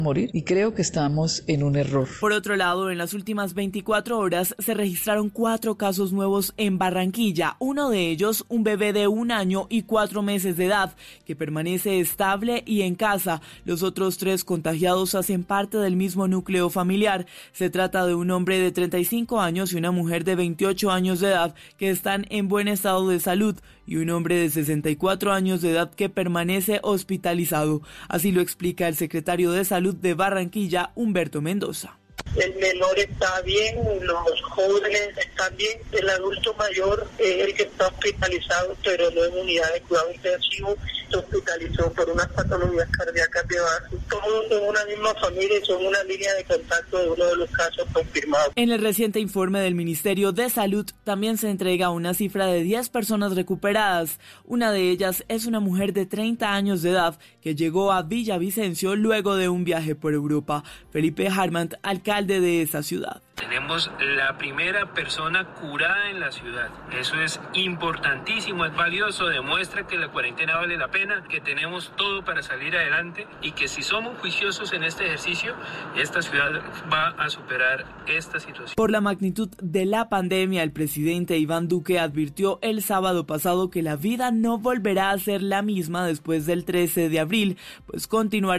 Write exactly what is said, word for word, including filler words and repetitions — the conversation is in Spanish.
morir y creo que estamos en un error. Por otro lado, en las últimas veinticuatro horas se registraron cuatro casos nuevos en Barranquilla, uno de ellos un bebé de un año y cuatro meses de edad que permanece estable y en casa. Los otros tres contagiados hacen parte del mismo núcleo familiar. Se trata de un hombre de treinta y cinco años y una mujer de veintiocho años de edad que están en buen estado de salud y un hombre de sesenta y cuatro años de edad que permanece hospitalizado. Así lo explica el secretario de Salud de Barranquilla, Humberto Mendoza. El menor está bien, los jóvenes están bien, el adulto mayor es el que está hospitalizado, pero no en unidad de cuidado intensivo, se hospitalizó por unas patologías cardíacas de base. Todos son una misma familia y son una línea de contacto de uno de los casos confirmados. En el reciente informe del Ministerio de Salud también se entrega una cifra de diez personas recuperadas. Una de ellas es una mujer de treinta años de edad que llegó a Villavicencio luego de un viaje por Europa. Felipe Harmant, alcalde de esa ciudad. Tenemos la primera persona curada en la ciudad. Eso es importantísimo, es valioso, demuestra que la cuarentena vale la pena, que tenemos todo para salir adelante y que si somos juiciosos en este ejercicio, esta ciudad va a superar esta situación. Por la magnitud de la pandemia, el presidente Iván Duque advirtió el sábado pasado que la vida no volverá a ser la misma después del trece de abril, pues continuará